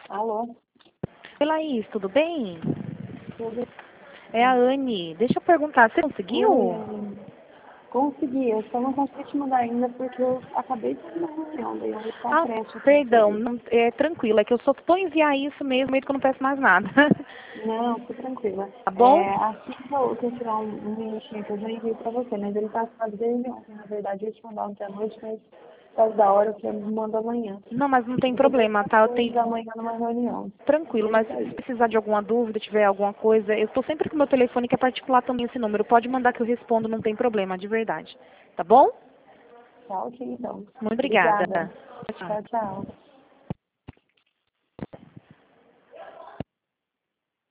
Alô? Oi, Laís, tudo bem? Tudo É a Anne. Deixa eu perguntar, você Oi, conseguiu? Anne. Consegui, eu só não consegui te mandar ainda porque eu acabei de sair da reunião, daí eu vou ficar Ah, prestes aqui pra perdão, sair. é tranquilo, é que eu só tô enviar isso mesmo, meio que eu não peço mais nada. Não, fica tranquila. Tá bom? Assim que eu tirar um minutinho que eu já envio pra você, mas ele tá quase desde ontem, na verdade, eu ia te mandar ontem à noite, mas por causa da hora que eu me mando amanhã. Não, mas não tem Eu vou ter problema, tá? Eu 14 tenho da manhã numa reunião. tranquilo, Ele mas se saiu. precisar de alguma dúvida, tiver alguma coisa, eu tô sempre com o meu telefone que é particular também esse número. Pode mandar que eu respondo, não tem problema, de verdade. Tá bom? Tá ok, então. Muito obrigada. Obrigada. Tchau. Tchau, tchau.